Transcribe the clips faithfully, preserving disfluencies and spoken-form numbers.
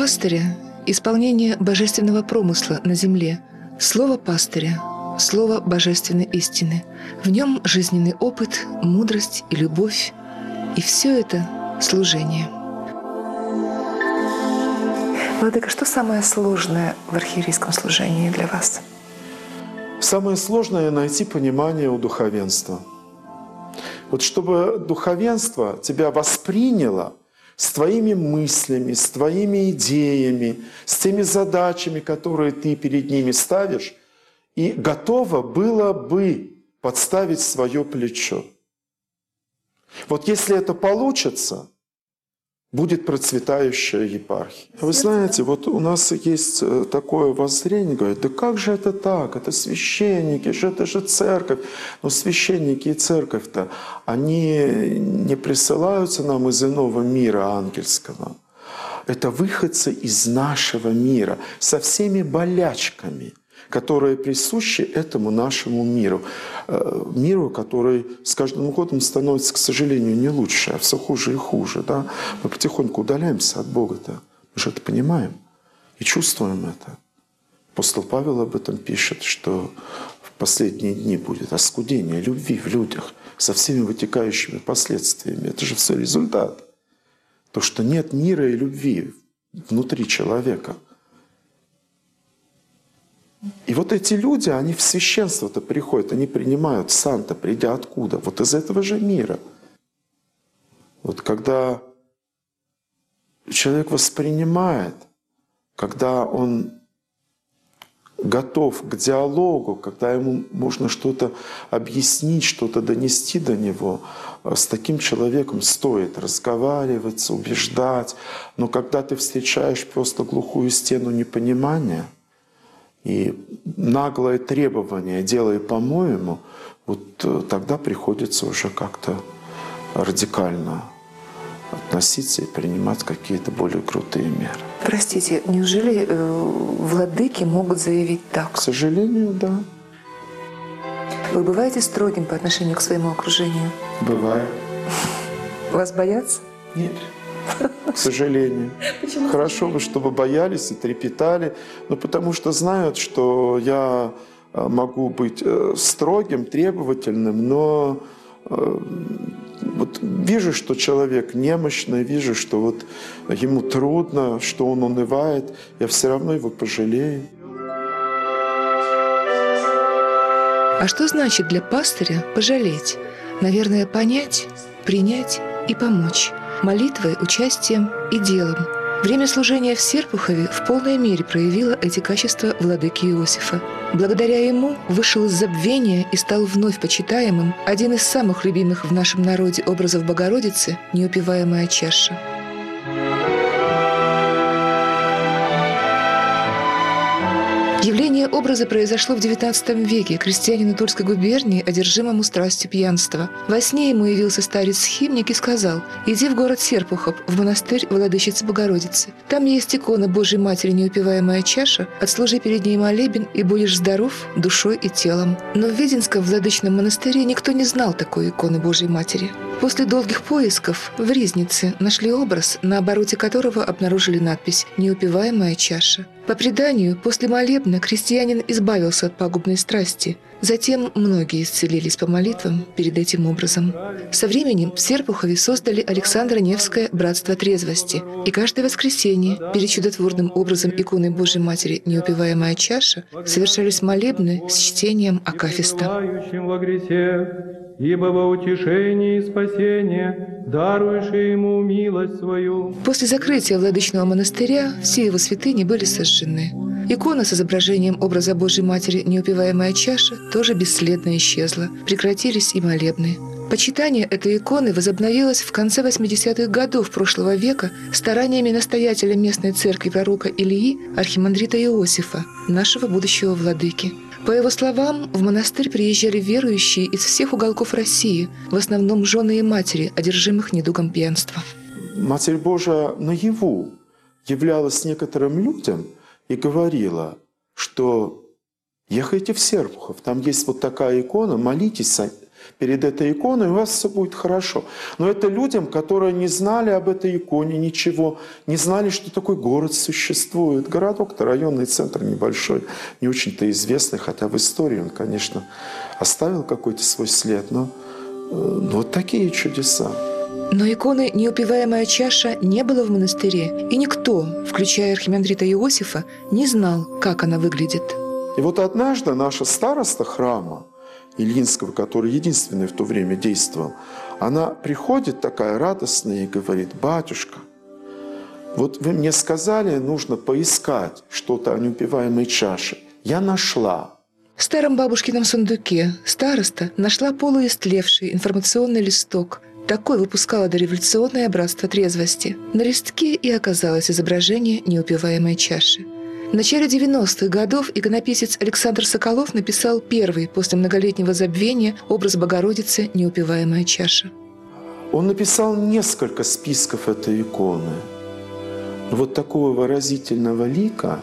пастыря – исполнение божественного промысла на земле, слово пастыря – слово божественной истины. В нем жизненный опыт, мудрость и любовь. И все это – служение. Владыка, что самое сложное в архиерейском служении для вас? Самое сложное – найти понимание у духовенства. Вот чтобы духовенство тебя восприняло с твоими мыслями, с твоими идеями, с теми задачами, которые ты перед ними ставишь, и готово было бы подставить свое плечо. Вот если это получится, будет процветающая епархия. Вы знаете, вот у нас есть такое воззрение, говорят, да как же это так, это священники, же это же церковь. Но священники и церковь-то, они не присылаются нам из иного мира ангельского. Это выходцы из нашего мира со всеми болячками, которые присущи этому нашему миру. Миру, который с каждым годом становится, к сожалению, не лучше, а все хуже и хуже. Да? Мы потихоньку удаляемся от Бога-то. Мы же это понимаем и чувствуем это. Апостол Павел об этом пишет, что в последние дни будет оскудение любви в людях со всеми вытекающими последствиями. Это же все результат. То, что нет мира и любви внутри человека. И вот эти люди, они в священство-то приходят, они принимают сан-то, придя откуда? Вот из этого же мира. Вот когда человек воспринимает, когда он готов к диалогу, когда ему можно что-то объяснить, что-то донести до него, с таким человеком стоит разговаривать, убеждать. Но когда ты встречаешь просто глухую стену непонимания, и наглое требование «делай по-моему», вот тогда приходится уже как-то радикально относиться и принимать какие-то более крутые меры. Простите, неужели э, владыки могут заявить так? К сожалению, да. Вы бываете строгим по отношению к своему окружению? Бывает. Вас боятся? Нет. К сожалению. Почему? Хорошо бы, чтобы боялись и трепетали, но потому что знают, что я могу быть строгим, требовательным, но вот вижу, что человек немощный, вижу, что вот ему трудно, что он унывает, я все равно его пожалею. А что значит для пастыря пожалеть? Наверное, понять, принять и помочь. Молитвой, участием и делом. Время служения в Серпухове в полной мере проявило эти качества владыки Иосифа. Благодаря ему вышел из забвения и стал вновь почитаемым один из самых любимых в нашем народе образов Богородицы – неупиваемая чаша. Явление образа произошло в девятнадцатом веке крестьянину Тульской губернии, одержимому страстью пьянства. Во сне ему явился старец-схимник и сказал: «Иди в город Серпухов, в монастырь Владычицы Богородицы. Там есть икона Божьей Матери неупиваемая чаша, отслужи перед ней молебен, и будешь здоров душой и телом». Но в Виденском владычном монастыре никто не знал такой иконы Божьей Матери. После долгих поисков в Ризнице нашли образ, на обороте которого обнаружили надпись «Неупиваемая чаша». По преданию, после молебна крестьянин избавился от пагубной страсти. Затем многие исцелились по молитвам перед этим образом. Со временем в Серпухове создали Александро-Невское братство трезвости. И каждое воскресенье перед чудотворным образом иконы Божьей Матери «Неупиваемая чаша» совершались молебны с чтением акафиста. Ибо во утешении и спасение даруешь ему милость свою. После закрытия владычного монастыря все его святыни были сожжены. Икона с изображением образа Божьей Матери «Неупиваемая чаша» тоже бесследно исчезла. Прекратились и молебны. Почитание этой иконы возобновилось в конце восьмидесятых годов прошлого века стараниями настоятеля местной церкви пророка Илии, архимандрита Иосифа, нашего будущего владыки. По его словам, в монастырь приезжали верующие из всех уголков России, в основном жены и матери, одержимых недугом пьянства. Матерь Божия наяву являлась некоторым людям и говорила, что ехайте в Серпухов, там есть вот такая икона, молитесь перед этой иконой, у вас все будет хорошо. Но это людям, которые не знали об этой иконе ничего, не знали, что такой город существует. Городок-то районный центр небольшой, не очень-то известный, хотя в истории он, конечно, оставил какой-то свой след. Но, но вот такие чудеса. Но иконы «Неупиваемая чаша» не было в монастыре, и никто, включая архимандрита Иосифа, не знал, как она выглядит. И вот однажды наша староста храма Илинского, который единственный в то время действовал, она приходит такая радостная и говорит: «Батюшка, вот вы мне сказали, нужно поискать что-то о неупиваемой чаше. Я нашла». В старом бабушкином сундуке староста нашла полуистлевший информационный листок. Такой выпускала дореволюционное братство трезвости. На листке и оказалось изображение неупиваемой чаши. В начале девяностых годов иконописец Александр Соколов написал первый после многолетнего забвения образ Богородицы «Неупиваемая чаша». Он написал несколько списков этой иконы. Вот такого выразительного лика,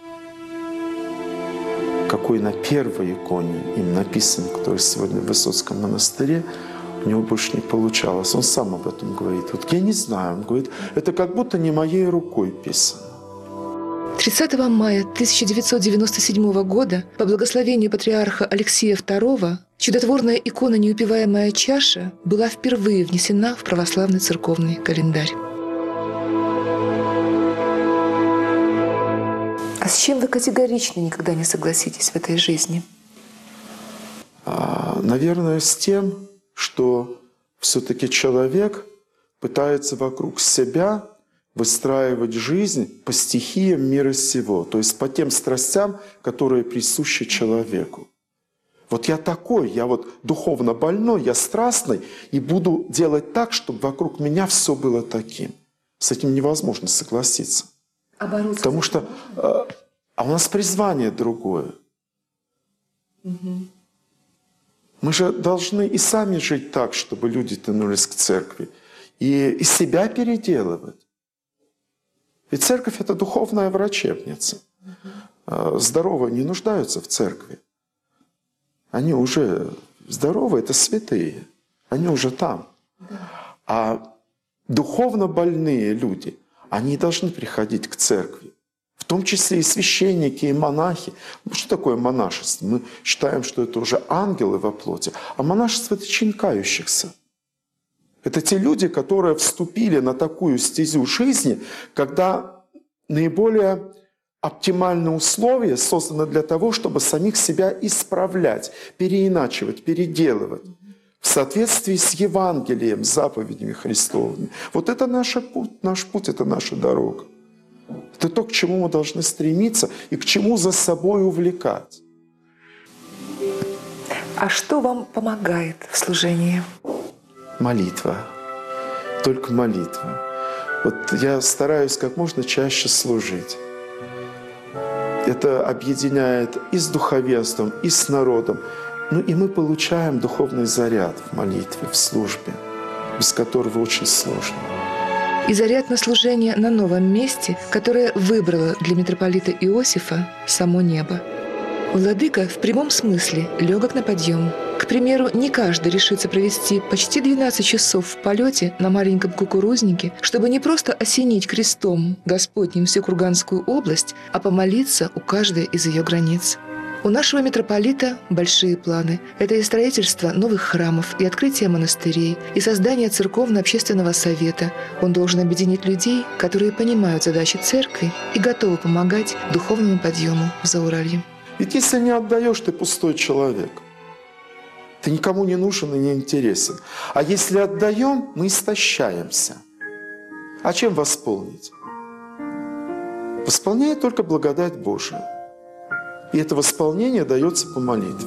какой на первой иконе им написан, который сегодня в Высоцком монастыре, у него больше не получалось. Он сам об этом говорит. Вот я не знаю, он говорит, это как будто не моей рукой писано. тридцатого мая тысяча девятьсот девяносто седьмого года по благословению патриарха Алексия второго чудотворная икона «Неупиваемая чаша» была впервые внесена в православный церковный календарь. А с чем вы категорично никогда не согласитесь в этой жизни? А, наверное, с тем, что все-таки человек пытается вокруг себя выстраивать жизнь по стихиям мира сего, то есть по тем страстям, которые присущи человеку. Вот я такой, я вот духовно больной, я страстный, и буду делать так, чтобы вокруг меня все было таким. С этим невозможно согласиться. А бороться Потому что э, а у нас призвание другое. Угу. Мы же должны и сами жить так, чтобы люди тянулись к церкви, и, и себя переделывать. Ведь церковь – это духовная врачебница. Угу. Здоровые не нуждаются в церкви. Они уже здоровы, это святые. Они уже там. Да. А духовно больные люди, они должны приходить к церкви. В том числе и священники, и монахи. Что такое монашество? Мы считаем, что это уже ангелы во плоти. А монашество – это чин кающихся. Это те люди, которые вступили на такую стезю жизни, когда наиболее оптимальные условия созданы для того, чтобы самих себя исправлять, переиначивать, переделывать в соответствии с Евангелием, с заповедями Христовыми. Вот это наш путь, наш путь – это наша дорога. Это то, к чему мы должны стремиться и к чему за собой увлекать. А что вам помогает в служении? Молитва. Только молитва. Вот я стараюсь как можно чаще служить. Это объединяет и с духовенством, и с народом. Ну и мы получаем духовный заряд в молитве, в службе, без которого очень сложно. И заряд на служение на новом месте, которое выбрало для митрополита Иосифа само небо. Владыка в прямом смысле легок на подъем. К примеру, не каждый решится провести почти двенадцать часов в полете на маленьком кукурузнике, чтобы не просто осенить крестом Господним всю Курганскую область, а помолиться у каждой из ее границ. У нашего митрополита большие планы. Это и строительство новых храмов, и открытие монастырей, и создание церковно-общественного совета. Он должен объединить людей, которые понимают задачи церкви и готовы помогать духовному подъему в Зауралье. Ведь если не отдаешь, ты пустой человек. Ты никому не нужен и не интересен. А если отдаем, мы истощаемся. А чем восполнить? Восполняет только благодать Божия. И это восполнение дается по молитве.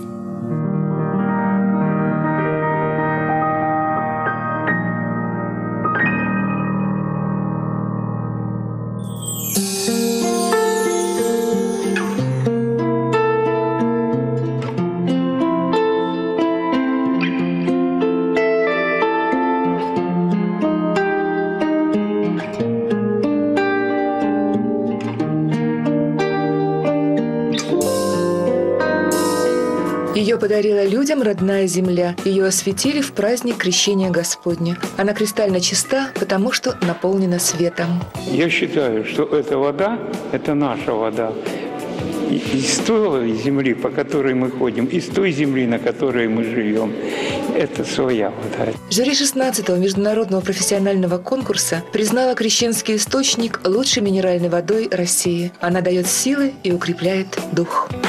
Ее подарила людям родная земля. Ее осветили в праздник Крещения Господня. Она кристально чиста, потому что наполнена светом. Я считаю, что эта вода – это наша вода. И из той земли, по которой мы ходим, из той земли, на которой мы живем, это своя вода. Жюри шестнадцатого международного профессионального конкурса признала Крещенский источник лучшей минеральной водой России. Она дает силы и укрепляет дух.